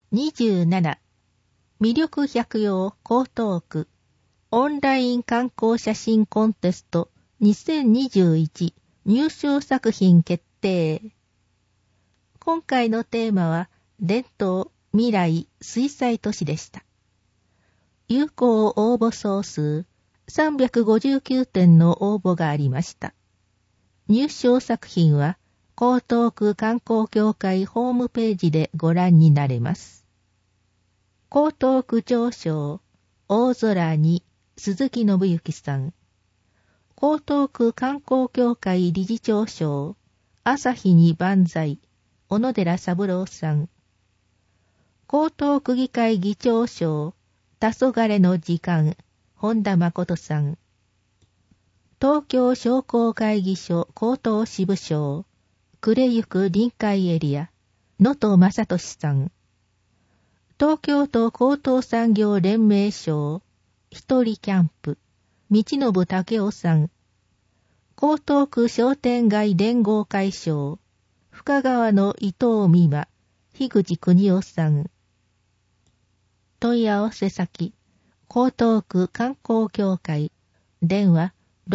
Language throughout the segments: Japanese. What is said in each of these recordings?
27魅力百葉江東区オンライン観光写真コンテスト2021入賞作品決定。今回のテーマは伝統、未来、水彩都市でした。有効応募総数359点の応募がありました。入賞作品は江東区観光協会ホームページでご覧になれます。江東区長賞、大空に鈴木信之さん。江東区観光協会理事長賞、朝日に万歳、小野寺三郎さん。江東区議会議長賞、黄昏の時間、本田誠さん。東京商工会議所江東支部賞、暮れゆく臨海エリア、野戸正俊さん。東京都高等産業連盟賞、一人キャンプ、道信武夫さん。江東区商店街連合会賞、深川の伊藤美馬、樋口邦夫さん。問い合わせ先、江東区観光協会、電話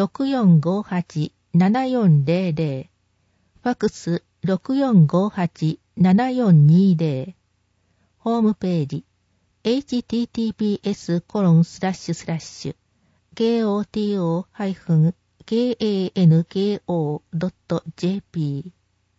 6458-7400、ファクス6458-7420、ホームページ、https://koto-kanko.jp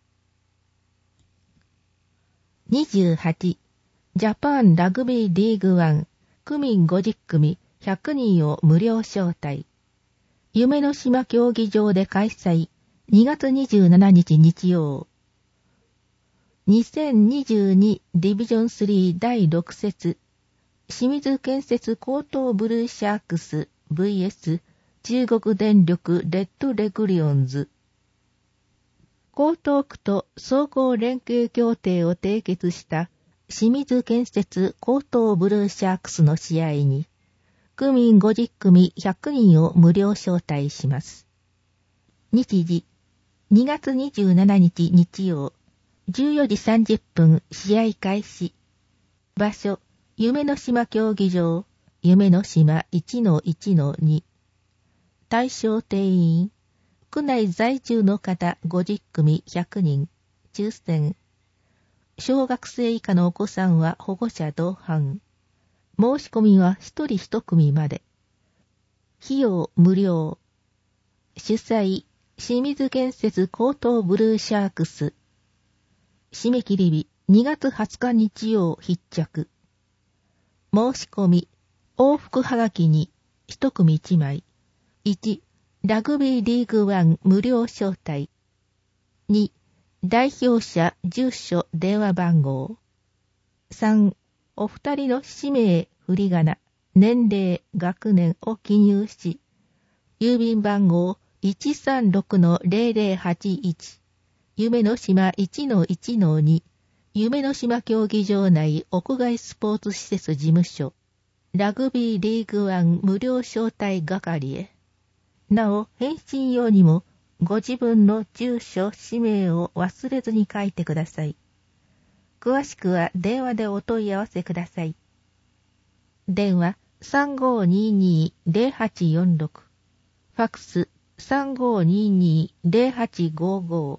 28. ジャパンラグビーリーグ1区民50組100人を無料招待。夢の島競技場で開催。2月27日日曜。2022ディビジョン3第6節。清水建設江東ブルーシャークス vs 中国電力レッドレグリオンズ。江東区と総合連携協定を締結した清水建設江東ブルーシャークスの試合に、区民50組100人を無料招待します。日時、2月27日日曜、14時30分試合開始。場所、夢の島競技場、夢の島 1-1-2。対象定員、区内在住の方50組100人、抽選。小学生以下のお子さんは保護者同伴。申し込みは一人一組まで。費用無料。主催、清水建設江東ブルーシャークス。締め切り日、2月20日日曜必着。申し込み、往復はがきに、一組1枚。1、ラグビーリーグ1無料招待。2、代表者、住所、電話番号。3、お二人の氏名、振り仮名、年齢、学年を記入し、郵便番号 136-0081、夢の島 1-1-2、夢の島競技場内屋外スポーツ施設事務所、ラグビーリーグ1無料招待係へ。なお、返信用にも、ご自分の住所、氏名を忘れずに書いてください。詳しくは電話でお問い合わせください。電話 3522-0846 ファクス 3522-0855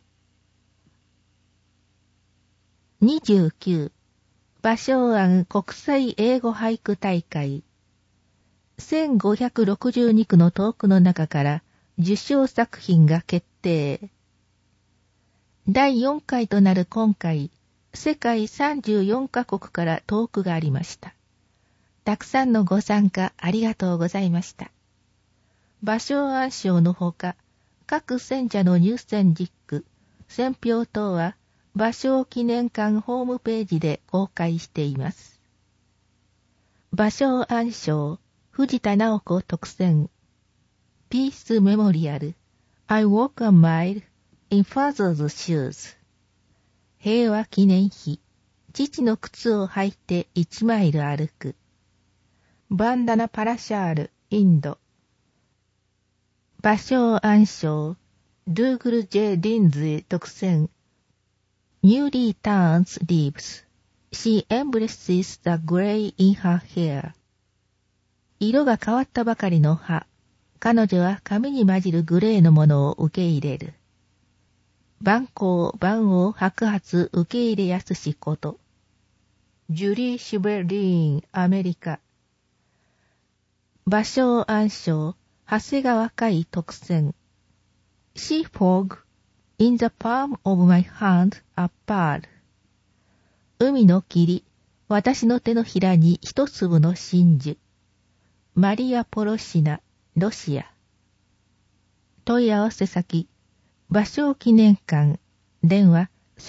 29. 芭蕉庵国際英語俳句大会。1562句の投句の中から受賞作品が決定。第4回となる今回、世界34カ国から投句がありました。たくさんのご参加ありがとうございました。芭蕉庵賞のほか、各選者の入選実句、選評等は、芭蕉記念館ホームページで公開しています。芭蕉庵賞、藤田直子特選。ピースメモリアル。I walk a mile in father's shoes。平和記念碑。父の靴を履いて1マイル歩く。バンダナパラシャール、インド。芭蕉庵賞、ドゥーグル・ジェ・リンズイ特選。ニューリー・ターンズ・リーブス。 She embraces the gray in her hair. 色が変わったばかりの葉。彼女は髪に混じるグレーのものを受け入れる。万行万王白髪受け入れやすしこと。ジュリー・シュベリーン、アメリカ。芭蕉暗唱、長谷川海特選。She fog, in the palm of my hand a pearl. 海の霧、私の手のひらに一粒の真珠。マリア・ポロシナ、ロシア。問い合わせ先、芭蕉記念館、電話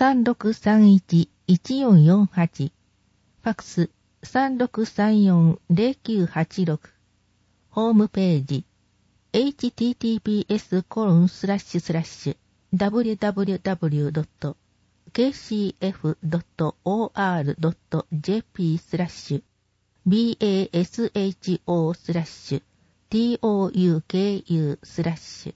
3631-1448、ファクス 3634-0986、ホームページ、https://www.kcf.or.jp/basho/touku/.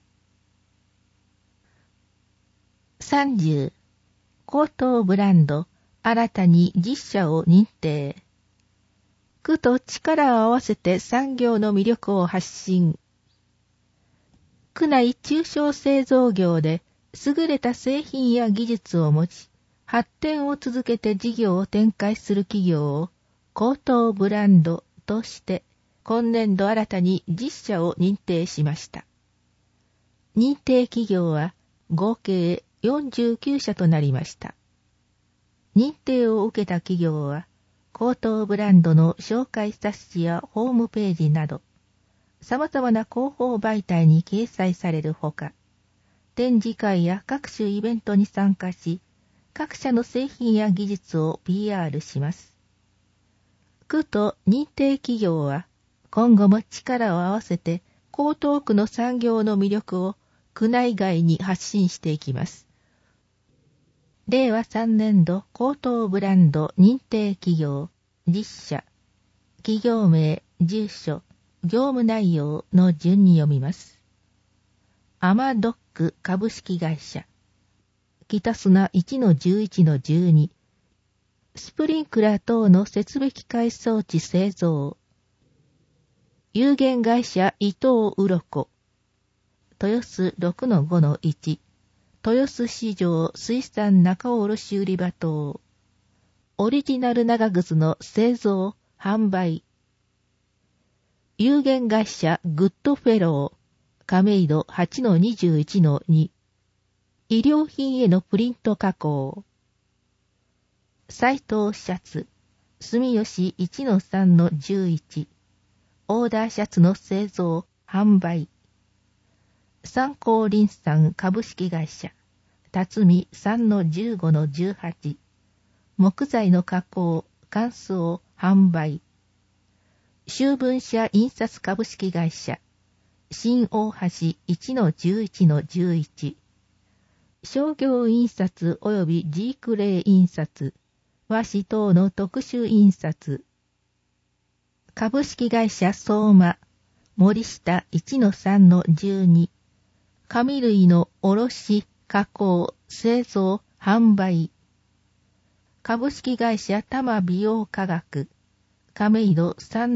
30. 高等ブランド、新たに実社を認定。区と力を合わせて産業の魅力を発信。区内中小製造業で優れた製品や技術を持ち、発展を続けて事業を展開する企業を高等ブランドとして今年度新たに実社を認定しました。認定企業は合計49社となりました。認定を受けた企業は高等ブランドの紹介冊子やホームページなど様々な広報媒体に掲載されるほか、展示会や各種イベントに参加し、各社の製品や技術を PR します。区と認定企業は今後も力を合わせて江東区の産業の魅力を区内外に発信していきます。令和3年度高等ブランド認定企業、実社、企業名、住所、業務内容の順に読みます。アマドック株式会社。北砂 1-11-12。スプリンクラー等の設備機械装置製造。有限会社伊藤鱗。豊洲 6-5-1。豊洲市場水産仲卸売場等。オリジナル長靴の製造、販売。有限会社グッドフェロー。亀戸 8-21-2。医療品へのプリント加工。斉藤シャツ。住吉 1-3-11。オーダーシャツの製造、販売。三幸林産株式会社。辰巳 3-15-18。木材の加工、乾燥、販売。秋分社印刷株式会社。新大橋 1-11-11。商業印刷及びジークレイ印刷。和紙等の特殊印刷。株式会社相馬。森下 1-3-12。紙類の卸、加工、製造、販売。株式会社多摩美容科学。亀戸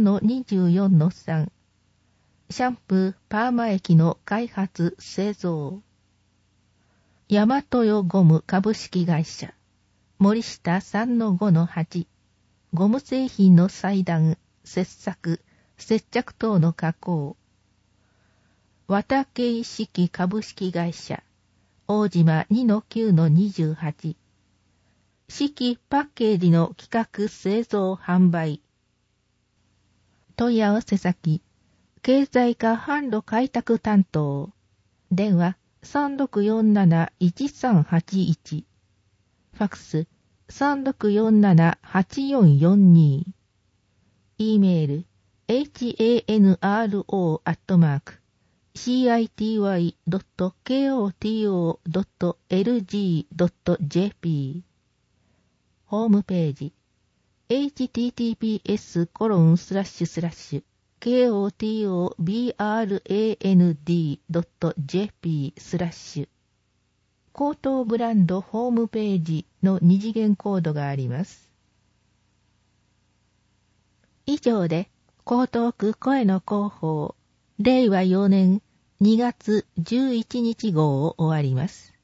3-24-3。シャンプー、パーマ液の開発、製造。大和代ゴム株式会社。森下 3-5-8。ゴム製品の裁断、切削、接着等の加工。綿系式株式会社。大島 2-9-28。式パッケージの企画製造販売。問い合わせ先。経済課販路開拓担当。電話 3647-1381。ファクス 3647-8442。E メール hanro@city.koto.lg.jp。 ホームページ https://kotobrand.jp/ 高等ブランドホームページの二次元コードがあります。 以上で、江東区声の広報、令和4年2月11日号を終わります。